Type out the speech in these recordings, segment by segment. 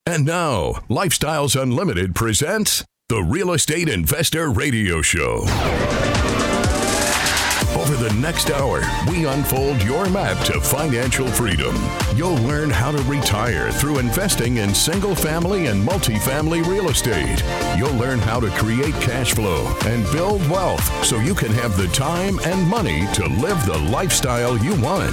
And now, Lifestyles Unlimited presents the Real Estate Investor Radio Show. Over the next hour, we unfold your map to financial freedom. You'll learn how to retire through investing in single-family and multifamily real estate. You'll learn how to create cash flow and build wealth so you can have the time and money to live the lifestyle you want.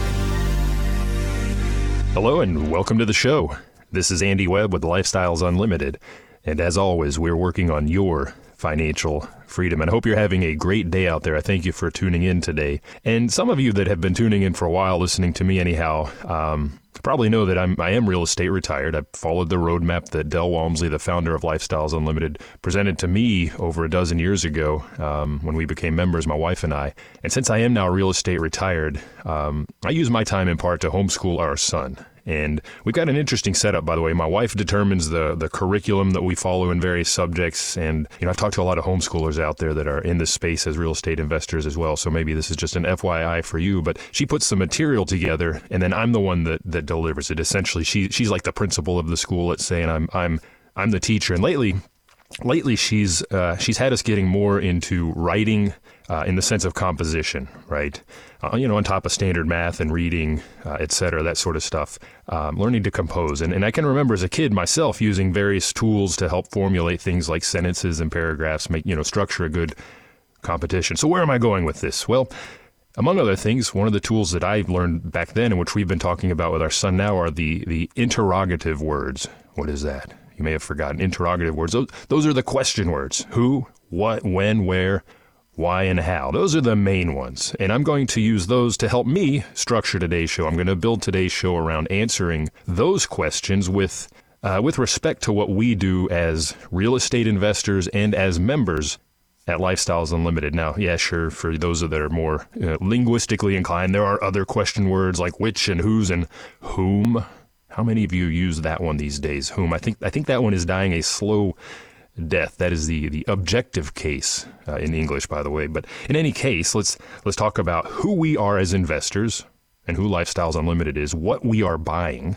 Hello and welcome to the show. This is Andy Webb with Lifestyles Unlimited. And as always, we're working on your financial freedom. And I hope you're having a great day out there. I thank you for tuning in today. And some of you that have been tuning in for a while, listening to me anyhow, probably know that I am real estate retired. I've followed the roadmap that Del Walmsley, the founder of Lifestyles Unlimited, presented to me over a dozen years ago when we became members, my wife and I. And since I am now real estate retired, I use my time in part to homeschool our son. And we've got an interesting setup, by the way. My wife determines the curriculum that we follow in various subjects. And, I've talked to a lot of homeschoolers out there that are in this space as real estate investors as well. So maybe this is just an FYI for you. But she puts some material together, and then I'm the one that delivers it. Essentially, she's like the principal of the school, let's say, and I'm the teacher. And lately she's had us getting more into writing in the sense of composition, right? On top of standard math and reading, et cetera, that sort of stuff, learning to compose. And I can remember as a kid myself using various tools to help formulate things like sentences and paragraphs, structure a good competition. So where am I going with this? Well, among other things, one of the tools that I learned back then and which we've been talking about with our son now are the interrogative words. What is that? You may have forgotten. Interrogative words. Those are the question words. Who, what, when, where, why, and how. Those are the main ones. And I'm going to use those to help me structure today's show. I'm going to build today's show around answering those questions with respect to what we do as real estate investors and as members at Lifestyles Unlimited. Now, yeah, sure, for those that are more linguistically inclined, there are other question words like which and whose and whom. How many of you use that one these days? Whom? I think that one is dying a slow death. That is the objective case in English, by the way. But in any case, let's talk about who we are as investors and who Lifestyles Unlimited is, what we are buying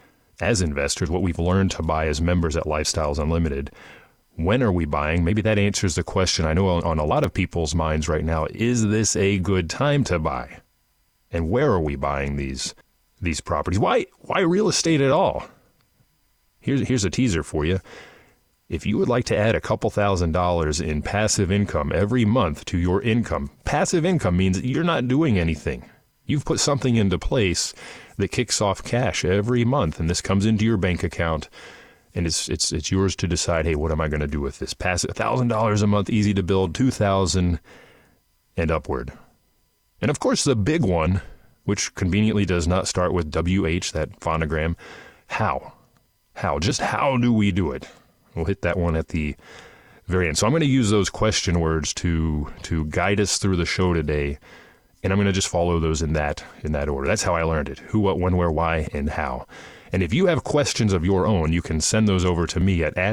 as investors, what we've learned to buy as members at Lifestyles Unlimited. When are we buying? Maybe that answers the question I know on a lot of people's minds right now. Is this a good time to buy? And where are we buying these properties? Why real estate at all? Here's a teaser for you. If you would like to add a couple $1,000s in passive income every month to your income, passive income means you're not doing anything. You've put something into place that kicks off cash every month, and this comes into your bank account, and it's yours to decide, hey, what am I going to do with this? Passive $1,000 a month, easy to build, $2,000 and upward. And of course, the big one, which conveniently does not start with WH, that phonogram. How? Just how do we do it? We'll hit that one at the very end. So I'm going to use those question words to guide us through the show today, and I'm going to just follow those in that order. That's how I learned it. Who, what, when, where, why, and how. And if you have questions of your own, you can send those over to me at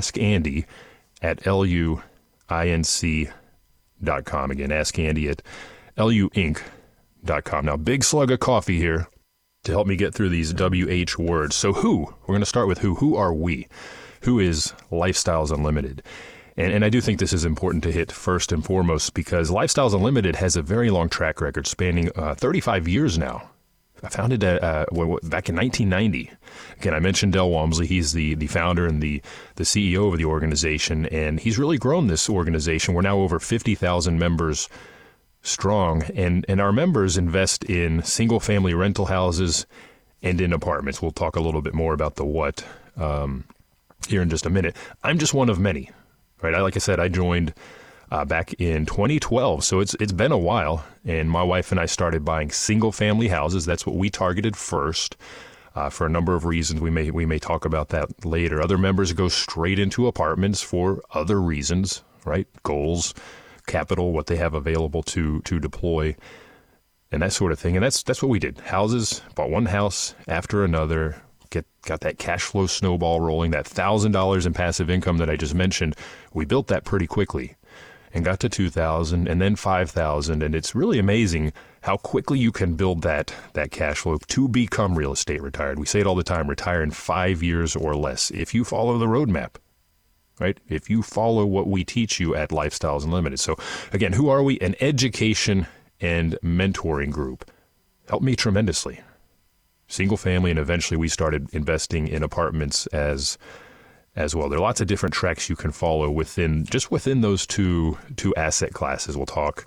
askandy@luinc.com. Again, askandy@luinc.com. Now, big slug of coffee here to help me get through these WH words. So who? We're going to start with who. Who are we? Who is Lifestyles Unlimited? And I do think this is important to hit first and foremost because Lifestyles Unlimited has a very long track record spanning 35 years now. I founded back in 1990. Again, I mentioned Del Walmsley. He's the founder and the CEO of the organization, and he's really grown this organization. We're now over 50,000 members strong, and our members invest in single-family rental houses and in apartments. We'll talk a little bit more about the what here in just a minute. I'm just one of many, right? Like I said, I joined back in 2012, so it's been a while, and my wife and I started buying single-family houses. That's what we targeted first for a number of reasons. We may talk about that later. Other members go straight into apartments for other reasons, right? Goals, capital, what they have available to deploy, and that sort of thing. And that's what we did. Houses, bought one house after another, got that cash flow snowball rolling, that $1,000 in passive income that I just mentioned. We built that pretty quickly. and got to 2,000 and then 5,000. And it's really amazing how quickly you can build that cash flow to become real estate retired. We say it all the time, retire in 5 years or less if you follow the roadmap, right? If you follow what we teach you at Lifestyles Unlimited. So again, who are we? An education and mentoring group. Helped me tremendously. Single family, and eventually we started investing in apartments as well. There are lots of different tracks you can follow within those two asset classes. We'll talk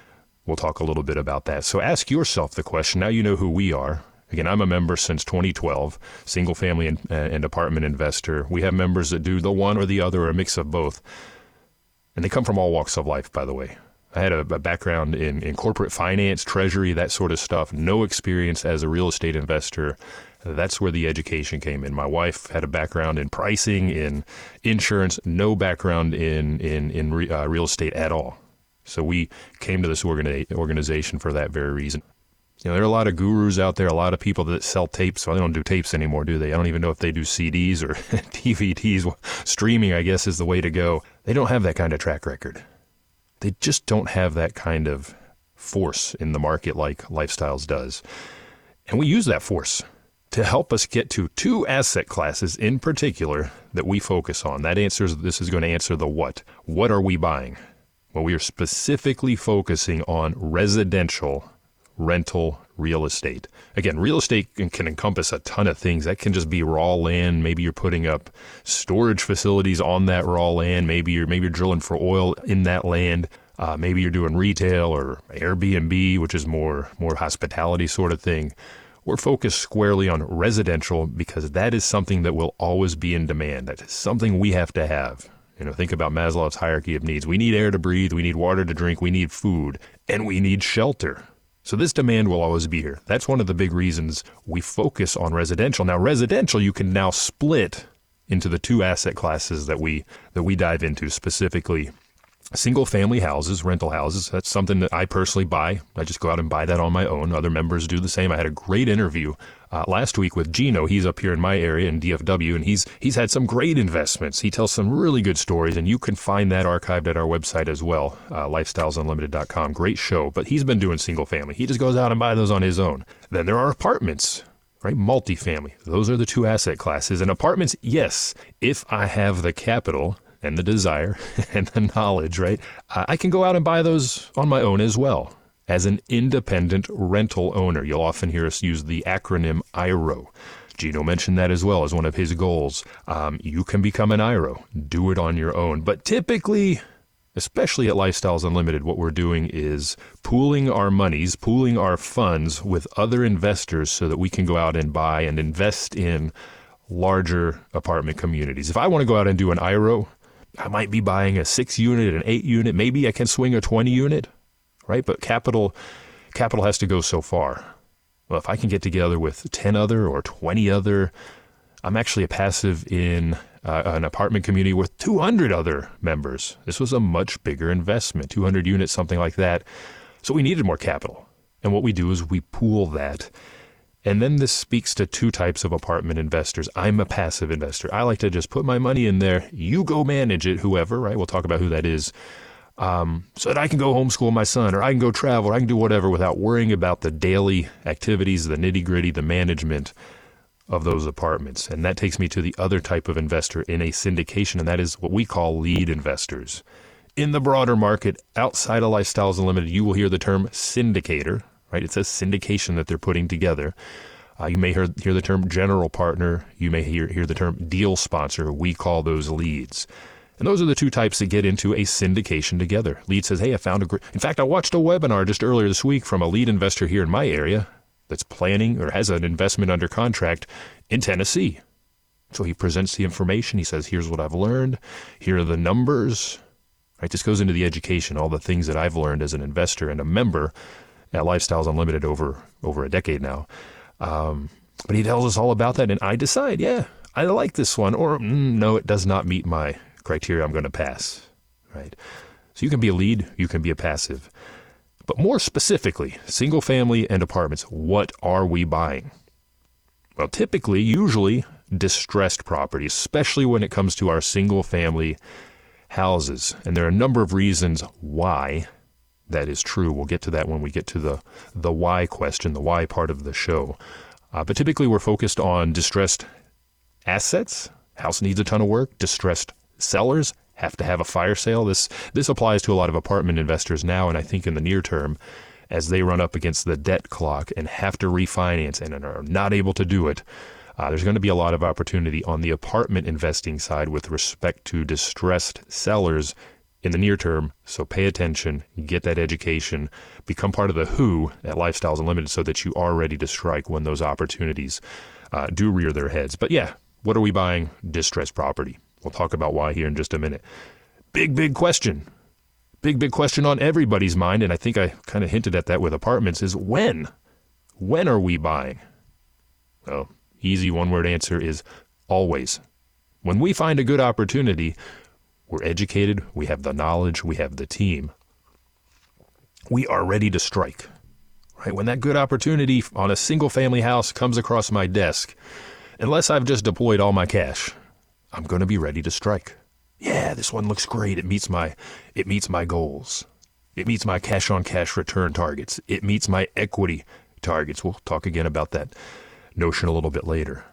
a little bit about that. So ask yourself the question. Now you know who we are. Again, I'm a member since 2012, single family and apartment investor. We have members that do the one or the other or a mix of both. And they come from all walks of life, by the way. I had a background in corporate finance, treasury, that sort of stuff. No experience as a real estate investor. That's where the education came in. My wife had a background in pricing, in insurance, no background in real estate at all. So we came to this organization for that very reason. There are a lot of gurus out there, a lot of people that sell tapes. Well, they don't do tapes anymore, do they? I don't even know if they do CDs or DVDs. Streaming, I guess, is the way to go. They don't have that kind of track record. They just don't have that kind of force in the market like Lifestyles does. And we use that force to help us get to two asset classes in particular that we focus on. This is going to answer the what. What are we buying? Well, we are specifically focusing on residential rental real estate. Again, real estate can encompass a ton of things. That can just be raw land. Maybe you're putting up storage facilities on that raw land. Maybe you're drilling for oil in that land. Maybe you're doing retail or Airbnb, which is more hospitality sort of thing. We're focused squarely on residential because that is something that will always be in demand. That is something we have to have. Think about Maslow's hierarchy of needs. We need air to breathe. We need water to drink. We need food, and we need shelter. So this demand will always be here. That's one of the big reasons we focus on residential. Now, residential, you can now split into the two asset classes that we dive into, specifically single family houses, rental houses. That's something that I personally buy. I just go out and buy that on my own. Other members do the same. I had a great interview last week with Gino. He's up here in my area in DFW, and he's had some great investments. He tells some really good stories, and you can find that archived at our website as well, lifestylesunlimited.com. Great show, but he's been doing single family. He just goes out and buys those on his own. Then there are apartments, right? Multifamily. Those are the two asset classes. And apartments, yes, if I have the capital and the desire and the knowledge, right? I can go out and buy those on my own as well. As an independent rental owner, you'll often hear us use the acronym IRO. Gino mentioned that as well as one of his goals. You can become an IRO. Do it on your own. But typically, especially at Lifestyles Unlimited, what we're doing is pooling our monies, pooling our funds with other investors so that we can go out and buy and invest in larger apartment communities. If I want to go out and do an IRO, I might be buying a 6-unit, an 8-unit. Maybe I can swing a 20-unit. Right? But capital has to go so far. Well, if I can get together with 10 other or 20 other, I'm actually a passive in an apartment community with 200 other members. This was a much bigger investment, 200 units, something like that. So we needed more capital. And what we do is we pool that. And then this speaks to two types of apartment investors. I'm a passive investor. I like to just put my money in there. You go manage it, whoever, right? We'll talk about who that is. So that I can go homeschool my son, or I can go travel, or I can do whatever without worrying about the daily activities, the nitty-gritty, the management of those apartments. And that takes me to the other type of investor in a syndication, and that is what we call lead investors. In the broader market, outside of Lifestyles Unlimited, you will hear the term syndicator, right? It's a syndication that they're putting together. You may hear the term general partner. You may hear the term deal sponsor. We call those leads. And those are the two types that get into a syndication together. Lead says, hey, I found a great... In fact, I watched a webinar just earlier this week from a lead investor here in my area that's planning or has an investment under contract in Tennessee. So he presents the information. He says, here's what I've learned. Here are the numbers. Right? This goes into the education, all the things that I've learned as an investor and a member at Lifestyles Unlimited over a decade now. But he tells us all about that, and I decide, yeah, I like this one, or no, it does not meet my criteria, I'm going to pass, right? So you can be a lead, you can be a passive. But more specifically, single family and apartments, what are we buying? Well, typically, usually distressed properties, especially when it comes to our single family houses. And there are a number of reasons why that is true. We'll get to that when we get to the why question, the why part of the show. But typically we're focused on distressed assets. House needs a ton of work. Distressed sellers have to have a fire sale. This applies to a lot of apartment investors now, and I think in the near term, as they run up against the debt clock and have to refinance and are not able to do it, there's going to be a lot of opportunity on the apartment investing side with respect to distressed sellers in the near term. So pay attention, get that education, become part of the who at Lifestyles Unlimited so that you are ready to strike when those opportunities do rear their heads. But yeah, what are we buying? Distressed property. We'll talk about why here in just a minute. Big question. Big question on everybody's mind, and I think I kind of hinted at that with apartments, is when? When are we buying? Well, easy one-word answer is always. When we find a good opportunity, we're educated, we have the knowledge, we have the team. We are ready to strike. Right? When that good opportunity on a single-family house comes across my desk, unless I've just deployed all my cash, I'm going to be ready to strike. Yeah, this one looks great. It meets my goals. It meets my cash-on-cash return targets. It meets my equity targets. We'll talk again about that notion a little bit later.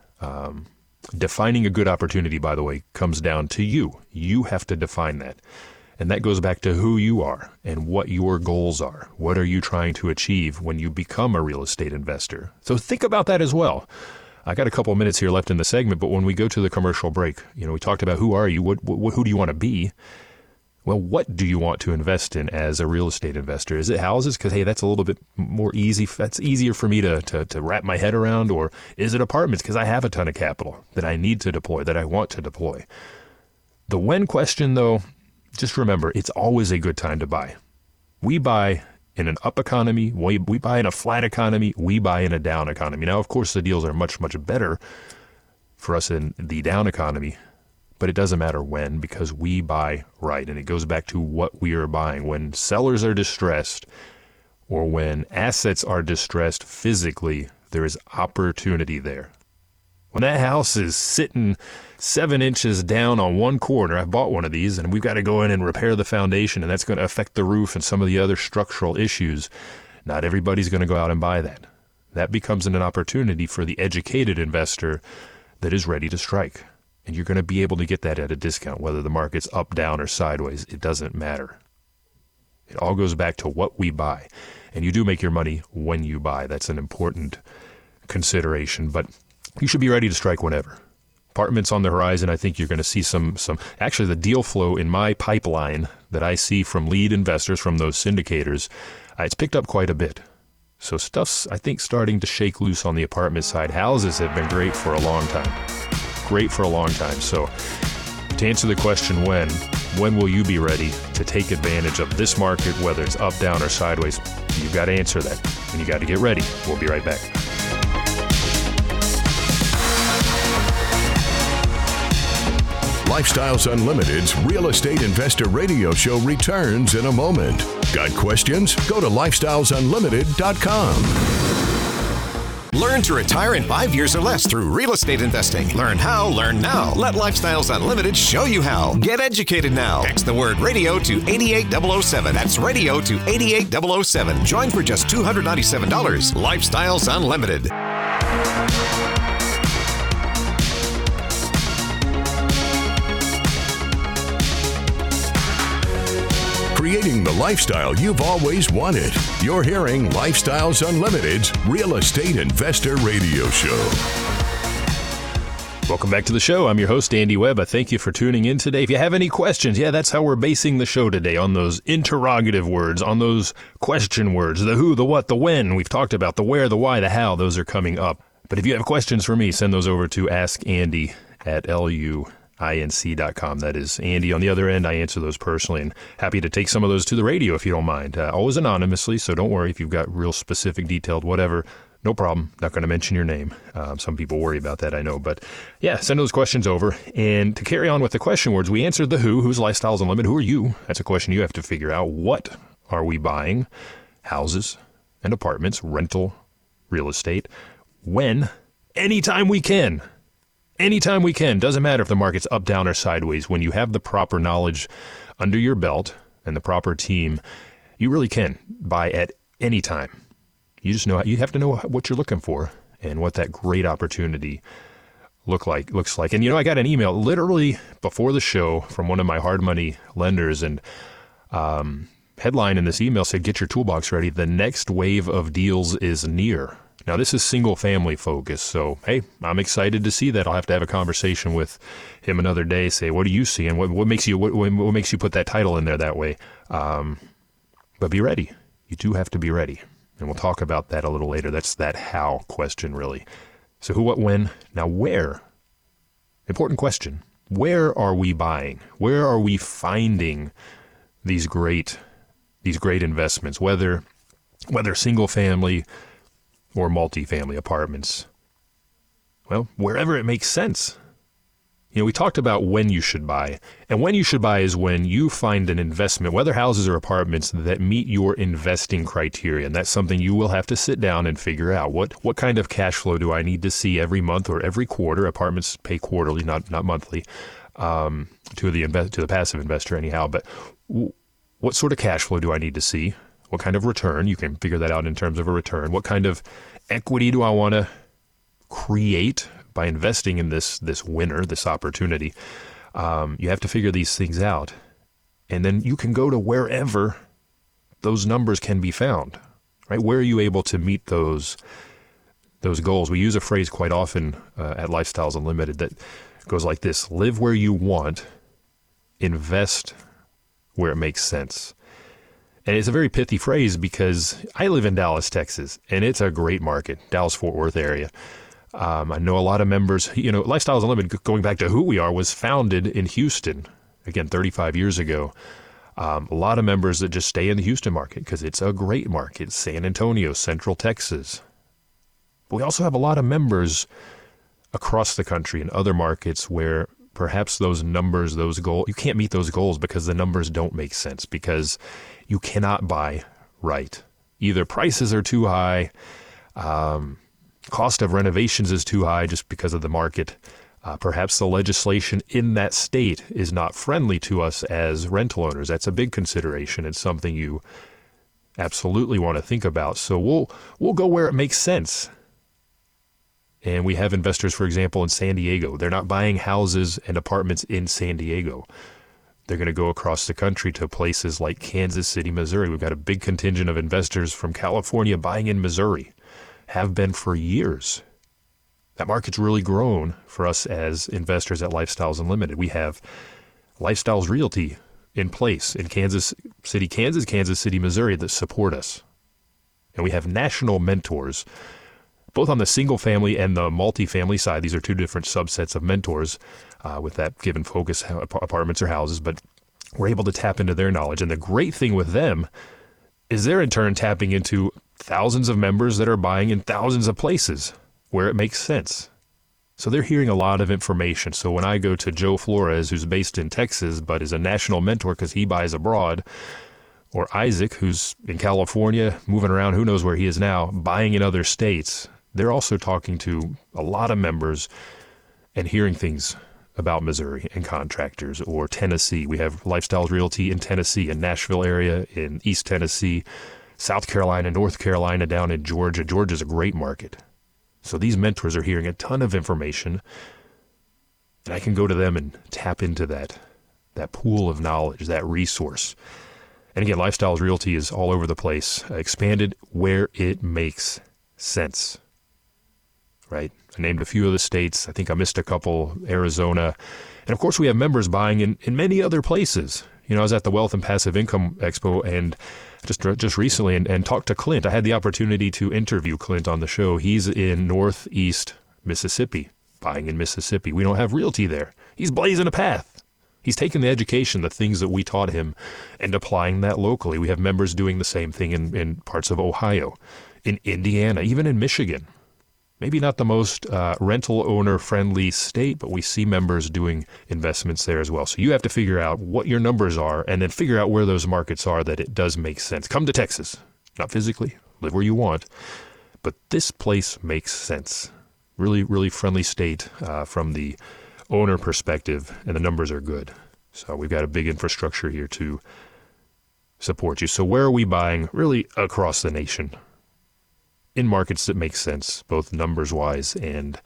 Defining a good opportunity, by the way, comes down to you. You have to define that. And that goes back to who you are and what your goals are. What are you trying to achieve when you become a real estate investor? So think about that as well. I got a couple of minutes here left in the segment, but when we go to the commercial break, we talked about who are you, who do you want to be? Well, what do you want to invest in as a real estate investor? Is it houses? Because, hey, that's a little bit more easy. That's easier for me to wrap my head around. Or is it apartments? Because I have a ton of capital that I need to deploy, that I want to deploy. The when question, though, just remember, it's always a good time to buy. We buy in an up economy, we buy in a flat economy, we buy in a down economy. Now, of course, the deals are much better for us in the down economy, but it doesn't matter when, because we buy right. And it goes back to what we are buying. When sellers are distressed or when assets are distressed physically, there is opportunity there. When that house is sitting 7 inches down on one corner, I've bought one of these, and we've got to go in and repair the foundation, and that's going to affect the roof and some of the other structural issues. Not everybody's going to go out and buy that. That becomes an opportunity for the educated investor that is ready to strike. And you're going to be able to get that at a discount, whether the market's up, down, or sideways. It doesn't matter. It all goes back to what we buy. And you do make your money when you buy. That's an important consideration, but you should be ready to strike whenever. Apartments on the horizon, I think you're going to see some. Actually, the deal flow in my pipeline that I see from lead investors, from those syndicators, it's picked up quite a bit. So stuff's, I think, starting to shake loose on the apartment side. Houses have been great for a long time. So to answer the question when will you be ready to take advantage of this market, whether it's up, down, or sideways? You've got to answer that, and you got to get ready. We'll be right back. Lifestyles Unlimited's Real Estate Investor Radio Show returns in a moment. Got questions? Go to lifestylesunlimited.com. Learn to retire in 5 years or less through real estate investing. Learn how, learn now. Let Lifestyles Unlimited show you how. Get educated now. Text the word radio to 88007. That's radio to 88007. Join for just $297. Lifestyles Unlimited. Creating the lifestyle you've always wanted. You're hearing Lifestyles Unlimited's Real Estate Investor Radio Show. Welcome back to the show. I'm your host, Andy Webb. I thank you for tuning in today. If you have any questions, that's how we're basing the show today, on those interrogative words, on those question words, the who, the what, the when. We've talked about the where, the why, the how. Those are coming up. But if you have questions for me, send those over to askandy@luinc.com. That is Andy on the other end. I answer those personally, and happy to take some of those to the radio if you don't mind. Always anonymously, so don't worry if you've got real specific, detailed, whatever. No problem. Not going to mention your name. Some people worry about that, I know. But yeah, send those questions over. And to carry on with the question words, we answered the who. Who's Lifestyles Unlimited? Who are you? That's a question you have to figure out. What are we buying? Houses and apartments, rental, real estate. When? Anytime we can. anytime we can. Doesn't matter if the market's up, down, or sideways. When you have the proper knowledge under your belt and the proper team, you really can buy at any time. You have to know what you're looking for and what that great opportunity looks like. And I got an email literally before the show from one of my hard money lenders, and headline in this email said, "Get your toolbox ready. The next wave of deals is near." Now, this is single family focused, so hey, I'm excited to see that. I'll have to have a conversation with him another day. Say, what do you see, and what makes you put that title in there that way? But be ready. You do have to be ready, and we'll talk about that a little later. That's that how question, really. So who, what, when? Now, where? Important question. Where are we buying? Where are we finding these great investments? Whether single family or multifamily apartments. Well, wherever it makes sense. We talked about when you should buy. And when you should buy is when you find an investment, whether houses or apartments, that meet your investing criteria. And that's something you will have to sit down and figure out. What kind of cash flow do I need to see every month or every quarter? Apartments pay quarterly, not monthly, to the passive investor anyhow. But what sort of cash flow do I need to see? What kind of return? You can figure that out in terms of a return. What kind of equity do I want to create by investing in this winner, this opportunity? You have to figure these things out. And then you can go to wherever those numbers can be found, right? Where are you able to meet those goals? We use a phrase quite often at Lifestyles Unlimited that goes like this: live where you want, invest where it makes sense. And it's a very pithy phrase because I live in Dallas, Texas, and it's a great market, Dallas-Fort Worth area. I know a lot of members. Lifestyles Unlimited, going back to who we are, was founded in Houston, again, 35 years ago. A lot of members that just stay in the Houston market because it's a great market. San Antonio, Central Texas. But we also have a lot of members across the country in other markets where perhaps those numbers, those goals, you can't meet those goals because the numbers don't make sense, because you cannot buy right. Either prices are too high, cost of renovations is too high just because of the market. Perhaps the legislation in that state is not friendly to us as rental owners. That's a big consideration. It's something you absolutely want to think about. So we'll go where it makes sense. And we have investors, for example, in San Diego. They're not buying houses and apartments in San Diego. They're going to go across the country to places like Kansas City, Missouri. We've got a big contingent of investors from California buying in Missouri, have been for years. That market's really grown for us as investors at Lifestyles Unlimited. We have Lifestyles Realty in place in Kansas City, Kansas, Kansas City, Missouri, that support us. And we have national mentors, both on the single family and the multifamily side. These are two different subsets of mentors with that given focus, apartments or houses, but we're able to tap into their knowledge. And the great thing with them is they're in turn tapping into thousands of members that are buying in thousands of places where it makes sense. So they're hearing a lot of information. So when I go to Joe Flores, who's based in Texas but is a national mentor because he buys abroad, or Isaac, who's in California, moving around, who knows where he is now, buying in other states, they're also talking to a lot of members and hearing things about Missouri and contractors, or Tennessee. We have Lifestyles Realty in Tennessee, in Nashville area, in East Tennessee, South Carolina, North Carolina, down in Georgia. Georgia's a great market. So these mentors are hearing a ton of information, and I can go to them and tap into that pool of knowledge, that resource. And again, Lifestyles Realty is all over the place, expanded where it makes sense. Right? I named a few of the states. I think I missed a couple, Arizona. And of course, we have members buying in many other places. I was at the Wealth and Passive Income Expo and just recently and talked to Clint. I had the opportunity to interview Clint on the show. He's in Northeast Mississippi, buying in Mississippi. We don't have realty there. He's blazing a path. He's taking the education, the things that we taught him, and applying that locally. We have members doing the same thing in parts of Ohio, in Indiana, even in Michigan. Maybe not the most rental owner-friendly state, but we see members doing investments there as well. So you have to figure out what your numbers are and then figure out where those markets are that it does make sense. Come to Texas. Not physically. Live where you want. But this place makes sense. Really, really friendly state from the owner perspective, and the numbers are good. So we've got a big infrastructure here to support you. So where are we buying? Really across the nation, in markets that make sense, both numbers-wise and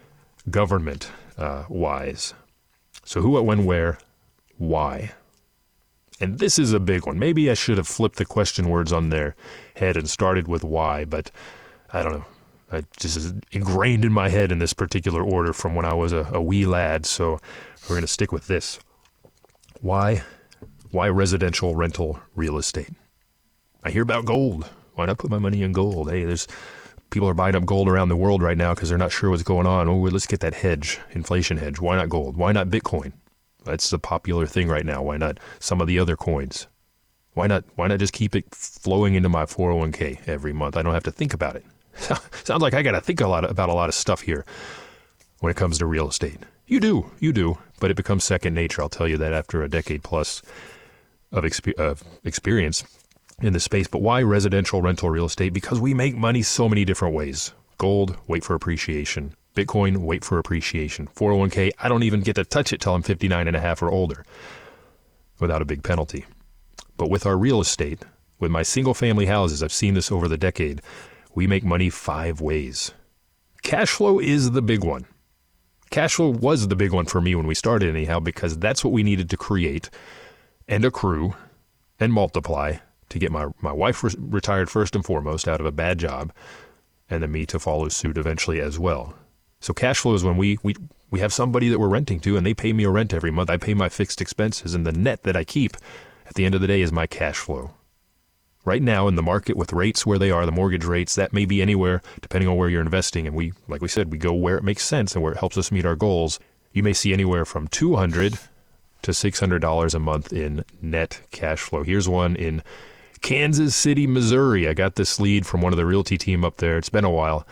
government-wise. So who, what, when, where, why? And this is a big one. Maybe I should have flipped the question words on their head and started with why, but I don't know. It just is ingrained in my head in this particular order from when I was a wee lad, so we're going to stick with this. Why residential rental real estate? I hear about gold. Why not put my money in gold? Hey, there's people are buying up gold around the world right now because they're not sure what's going on. Oh, let's get that hedge, inflation hedge. Why not gold? Why not Bitcoin? That's the popular thing right now. Why not some of the other coins? Why not just keep it flowing into my 401k every month? I don't have to think about it. Sounds like I got to think about a lot of stuff here when it comes to real estate. You do, but it becomes second nature. I'll tell you that after a decade plus of experience in this space. But why residential rental real estate? Because we make money so many different ways. Gold, wait for appreciation. Bitcoin, wait for appreciation. 401k, I don't even get to touch it till I'm 59 and a half or older without a big penalty. But with our real estate, with my single family houses, I've seen this over the decade, we make money 5 ways. Cash flow is the big one. Cash flow was the big one for me when we started anyhow, because that's what we needed to create and accrue and multiply to get my wife retired first and foremost out of a bad job, and then me to follow suit eventually as well. So cash flow is when we have somebody that we're renting to and they pay me a rent every month. I pay my fixed expenses, and the net that I keep at the end of the day is my cash flow. Right now in the market with rates where they are, the mortgage rates, that may be anywhere depending on where you're investing. And we, like we said, we go where it makes sense and where it helps us meet our goals. You may see anywhere from $200 to $600 a month in net cash flow. Here's one in Kansas City, Missouri. I got this lead from one of the realty team up there. It's been a while.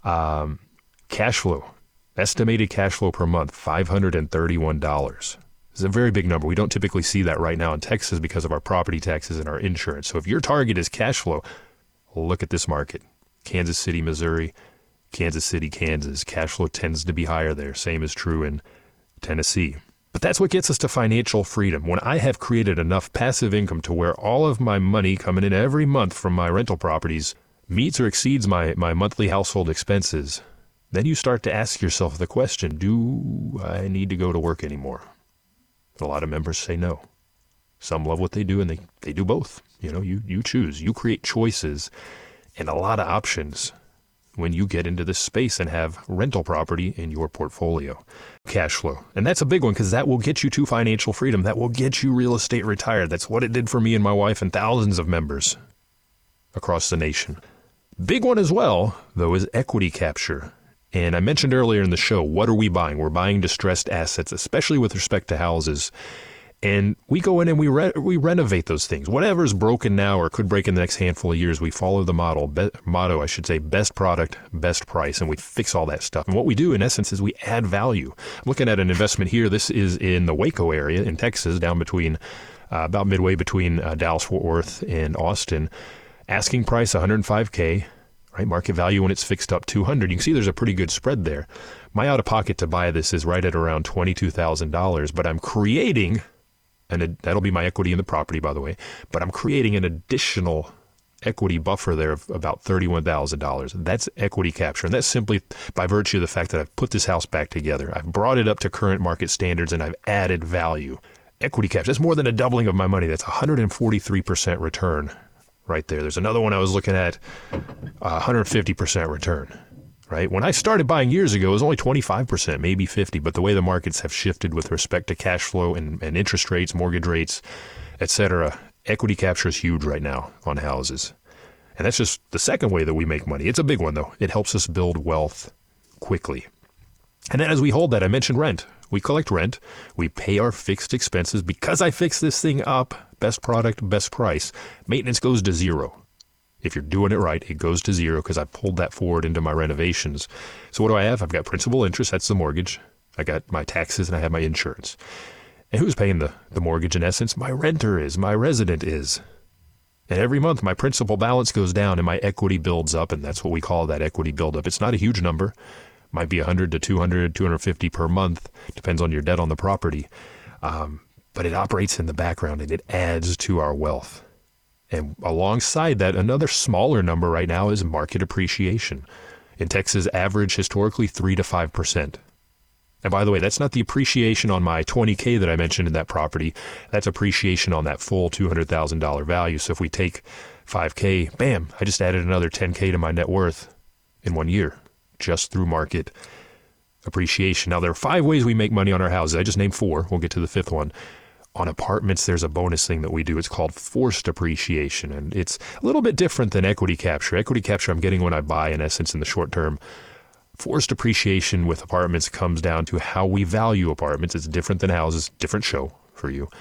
Cash flow, estimated cash flow per month, $531. It's a very big number. We don't typically see that right now in Texas because of our property taxes and our insurance. So if your target is cash flow, look at this market. Kansas City, Missouri, Kansas City, Kansas. Cash flow tends to be higher there. Same is true in Tennessee. But that's what gets us to financial freedom. When I have created enough passive income to where all of my money coming in every month from my rental properties meets or exceeds my monthly household expenses, then you start to ask yourself the question, do I need to go to work anymore? A lot of members say no. Some love what they do, and they do both. You choose. You create choices and a lot of options when you get into this space and have rental property in your portfolio. Cash flow. And that's a big one because that will get you to financial freedom. That will get you real estate retired. That's what it did for me and my wife and thousands of members across the nation. Big one as well, though, is equity capture. And I mentioned earlier in the show, what are we buying? We're buying distressed assets, especially with respect to houses. And we go in and we renovate those things. Whatever's broken now or could break in the next handful of years, we follow the motto, best product, best price, and we fix all that stuff. And what we do, in essence, is we add value. I'm looking at an investment here. This is in the Waco area in Texas, down between, about midway between Dallas-Fort Worth and Austin. Asking price, $105K. Right, market value when it's fixed up $200. You can see there's a pretty good spread there. My out-of-pocket to buy this is right at around $22,000, but I'm creating, and that'll be my equity in the property, by the way, but I'm creating an additional equity buffer there of about $31,000. That's equity capture, and that's simply by virtue of the fact that I've put this house back together. I've brought it up to current market standards, and I've added value. Equity capture, that's more than a doubling of my money. That's 143% return. Right there. There's another one I was looking at, 150% return, right? When I started buying years ago, it was only 25%, maybe 50%, but the way the markets have shifted with respect to cash flow and interest rates, mortgage rates, etc., equity capture is huge right now on houses. And that's just the second way that we make money. It's a big one, though. It helps us build wealth quickly. And then as we hold that, I mentioned rent. We collect rent. We pay our fixed expenses. Because I fix this thing up, best product, best price, maintenance goes to zero. If you're doing it right, it goes to zero because I pulled that forward into my renovations. So what do I have? I've got principal interest. That's the mortgage. I got my taxes and I have my insurance. And who's paying the mortgage in essence? My renter is. My resident is. And every month my principal balance goes down and my equity builds up, and that's what we call that equity buildup. It's not a huge number, Might be 100 to 200, 250 per month, depends on your debt on the property. But it operates in the background and it adds to our wealth. And alongside that, another smaller number right now is market appreciation. In Texas, average historically 3 to 5%. And by the way, that's not the appreciation on my $20K that I mentioned in that property. That's appreciation on that full $200,000 value. So if we take $5K, bam, I just added another $10K to my net worth in 1 year, just through market appreciation. Now, there are 5 ways we make money on our houses. I just named 4. We'll get to the 5th one. On apartments, there's a bonus thing that we do. It's called forced appreciation, and it's a little bit different than equity capture. Equity capture I'm getting when I buy, in essence, in the short term. Forced appreciation with apartments comes down to how we value apartments. It's different than houses, different show for you.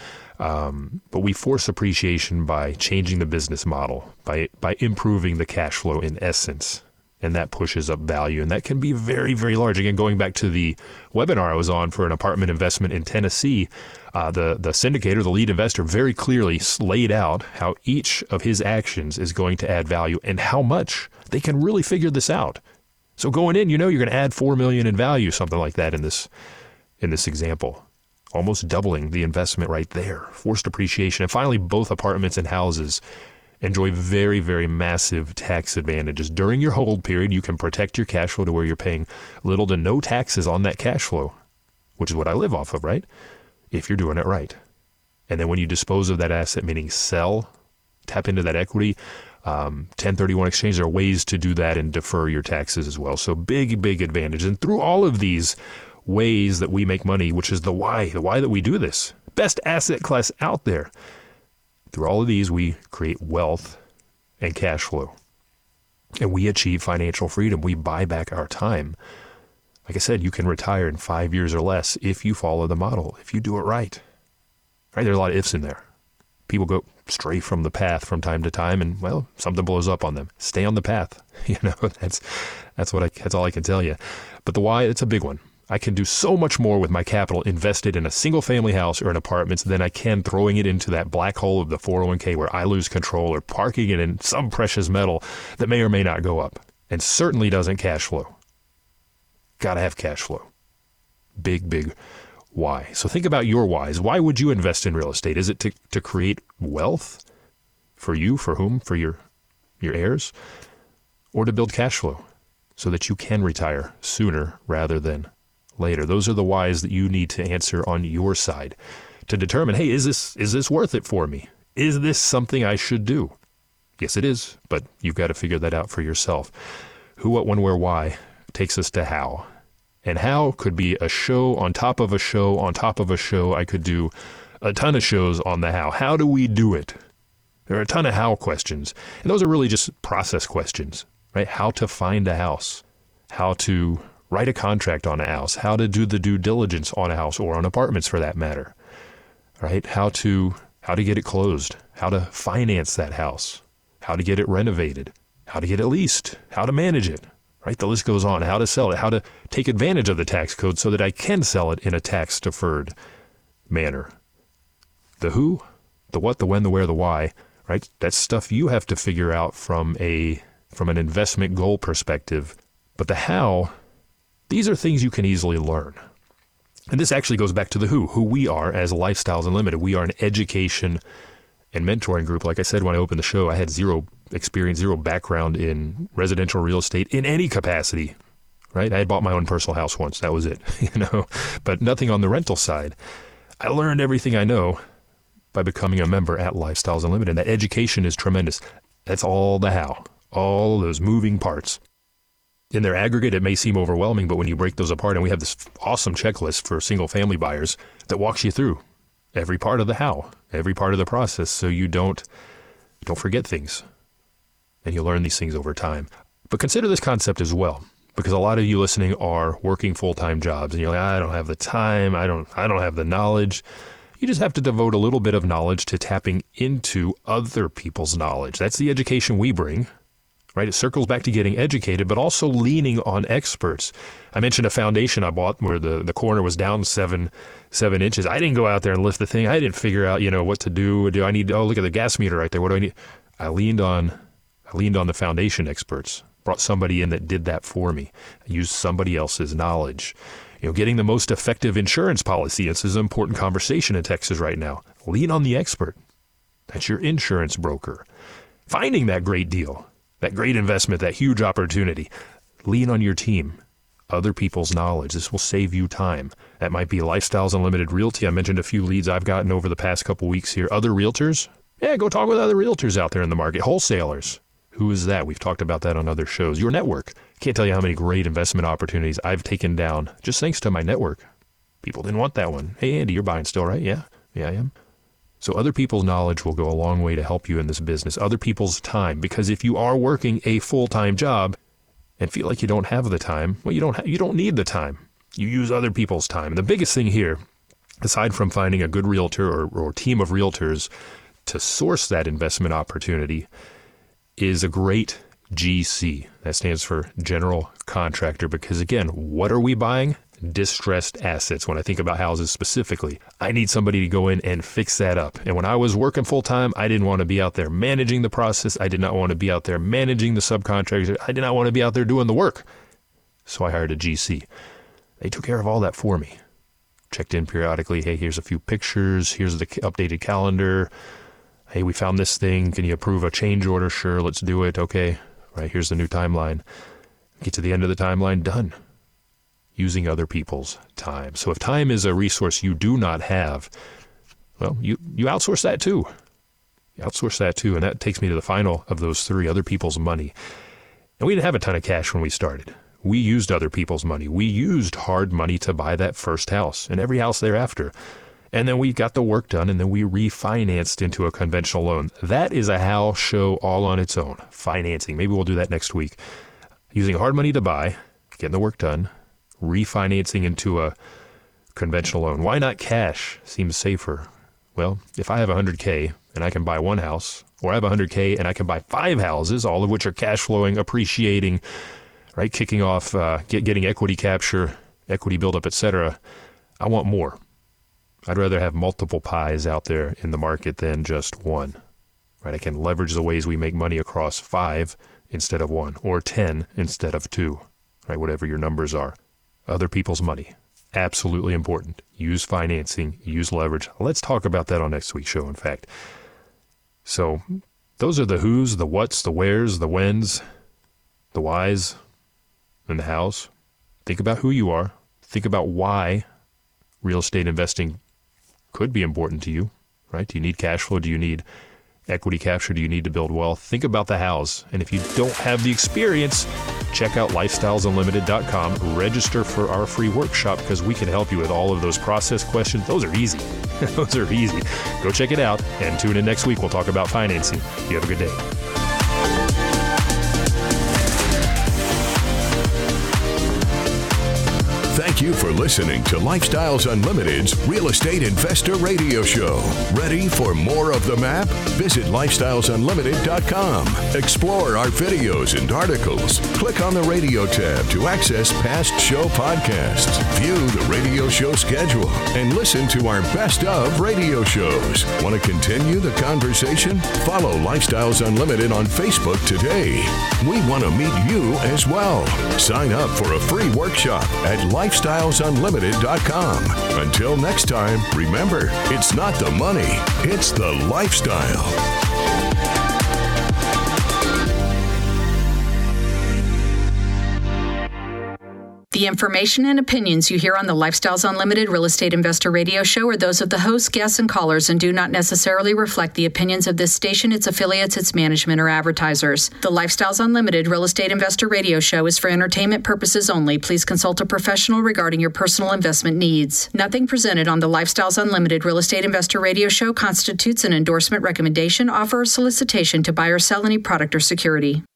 But we force appreciation by changing the business model, by improving the cash flow in essence. And that pushes up value. And that can be very, very large. Again, going back to the webinar I was on for an apartment investment in Tennessee, the syndicator, the lead investor, very clearly laid out how each of his actions is going to add value and how much. They can really figure this out. So going in, you're going to add $4 million in value, something like that in this example. Almost doubling the investment right there. Forced appreciation. And finally, both apartments and houses enjoy very, very massive tax advantages. During your hold period, you can protect your cash flow to where you're paying little to no taxes on that cash flow, which is what I live off of, right? If you're doing it right. And then when you dispose of that asset, meaning sell, tap into that equity, 1031 exchange, there are ways to do that and defer your taxes as well. So big, big advantage. And through all of these ways that we make money, which is the why that we do this, best asset class out there. Through all of these, we create wealth and cash flow. And we achieve financial freedom. We buy back our time. Like I said, you can retire in 5 years or less if you follow the model, if you do it right. Right? There are a lot of ifs in there. People go stray from the path from time to time, and well, something blows up on them. Stay on the path. That's all I can tell you. But the why, it's a big one. I can do so much more with my capital invested in a single family house or in apartments than I can throwing it into that black hole of the 401k where I lose control, or parking it in some precious metal that may or may not go up and certainly doesn't cash flow. Got to have cash flow. Big, big why. So think about your whys. Why would you invest in real estate? Is it to create wealth for you, for whom, for your heirs, or to build cash flow so that you can retire sooner rather than later? Those are the whys that you need to answer on your side to determine, hey, is this worth it for me? Is this something I should do? Yes, it is, but you've got to figure that out for yourself. Who, what, when, where, why takes us to how. And how could be a show on top of a show on top of a show. I could do a ton of shows on the how. How do we do it? There are a ton of how questions. And those are really just process questions, right? How to find a house, how to write a contract on a house, how to do the due diligence on a house or on apartments for that matter, right? How to get it closed, how to finance that house, how to get it renovated, how to get it leased, how to manage it, right? The list goes on. How to sell it, how to take advantage of the tax code so that I can sell it in a tax-deferred manner. The who, the what, the when, the where, the why, right? That's stuff you have to figure out from an investment goal perspective. But the how, these are things you can easily learn. And this actually goes back to the who we are as Lifestyles Unlimited. We are an education and mentoring group. Like I said, when I opened the show, I had zero experience, zero background in residential real estate in any capacity, right? I had bought my own personal house once. That was it, but nothing on the rental side. I learned everything I know by becoming a member at Lifestyles Unlimited. That education is tremendous. That's all the how, all those moving parts. In their aggregate, it may seem overwhelming, but when you break those apart, and we have this awesome checklist for single family buyers that walks you through every part of the how, every part of the process, so you don't forget things. And you learn these things over time. But consider this concept as well, because a lot of you listening are working full-time jobs, and you're like, I don't have the time, I don't have the knowledge. You just have to devote a little bit of knowledge to tapping into other people's knowledge. That's the education we bring, right? It circles back to getting educated, but also leaning on experts. I mentioned a foundation I bought where the corner was down seven inches. I didn't go out there and lift the thing. I didn't figure out, what to do. Do I need, look at the gas meter right there. What do I need? I leaned on the foundation experts. brought somebody in that did that for me. I used somebody else's knowledge. Getting the most effective insurance policy. This is an important conversation in Texas right now. Lean on the expert. That's your insurance broker. Finding that great deal, that great investment, that huge opportunity. Lean on your team. Other people's knowledge. This will save you time. That might be Lifestyles Unlimited Realty. I mentioned a few leads I've gotten over the past couple weeks here. Other realtors? Yeah, go talk with other realtors out there in the market. Wholesalers. Who is that? We've talked about that on other shows. Your network. Can't tell you how many great investment opportunities I've taken down just thanks to my network. People didn't want that one. Hey, Andy, you're buying still, right? Yeah, I am. So other people's knowledge will go a long way to help you in this business. Other people's time. Because if you are working a full-time job and feel like you don't have the time, well, you don't need the time. You use other people's time. And the biggest thing here, aside from finding a good realtor or team of realtors to source that investment opportunity, is a great GC. That stands for general contractor, because again, what are we buying? Distressed assets. When I think about houses specifically, I need somebody to go in and fix that up. And when I was working full time, I didn't want to be out there managing the process. I did not want to be out there managing the subcontractors. I did not want to be out there doing the work. So I hired a GC. They took care of all that for me. Checked in periodically. Hey, here's a few pictures. Here's the updated calendar. Hey, we found this thing. Can you approve a change order? Sure, let's do it. Okay, right, here's the new timeline. Get to the end of the timeline, done. Using other people's time. So if time is a resource you do not have, well, you outsource that too. You outsource that too, and that takes me to the final of those three, other people's money. And we didn't have a ton of cash when we started. We used other people's money. We used hard money to buy that first house and every house thereafter. And then we got the work done, and then we refinanced into a conventional loan. That is a how show all on its own. Financing. Maybe we'll do that next week. Using hard money to buy, getting the work done, refinancing into a conventional loan. Why not cash? Seems safer. Well, if I have $100K and I can buy one house, or I have $100K and I can buy 5 houses, all of which are cash flowing, appreciating, right, kicking off, getting equity capture, equity buildup, etc., I want more. I'd rather have multiple pies out there in the market than just one. Right? I can leverage the ways we make money across 5 instead of 1, or 10 instead of 2. Right? Whatever your numbers are. Other people's money. Absolutely important. Use financing, use leverage. Let's talk about that on next week's show, in fact. So those are the who's, the what's, the where's, the when's, the why's, and the how's. Think about who you are. Think about why real estate investing could be important to you, right? Do you need cash flow? Do you need equity capture? Do you need to build wealth? Think about the hows. And if you don't have the experience, check out lifestylesunlimited.com. Register for our free workshop, because we can help you with all of those process questions. Those are easy. Those are easy. Go check it out and tune in next week. We'll talk about financing. You have a good day. Thank you for listening to Lifestyles Unlimited's Real Estate Investor Radio Show. Ready for more of the map? Visit lifestylesunlimited.com. Explore our videos and articles. Click on the radio tab to access past show podcasts. View the radio show schedule and listen to our best of radio shows. Want to continue the conversation? Follow Lifestyles Unlimited on Facebook today. We want to meet you as well. Sign up for a free workshop at lifestylesunlimited.com. Until next time, remember, it's not the money, it's the lifestyle. The information and opinions you hear on the Lifestyles Unlimited Real Estate Investor Radio Show are those of the hosts, guests, and callers, and do not necessarily reflect the opinions of this station, its affiliates, its management, or advertisers. The Lifestyles Unlimited Real Estate Investor Radio Show is for entertainment purposes only. Please consult a professional regarding your personal investment needs. Nothing presented on the Lifestyles Unlimited Real Estate Investor Radio Show constitutes an endorsement, recommendation, offer, or solicitation to buy or sell any product or security.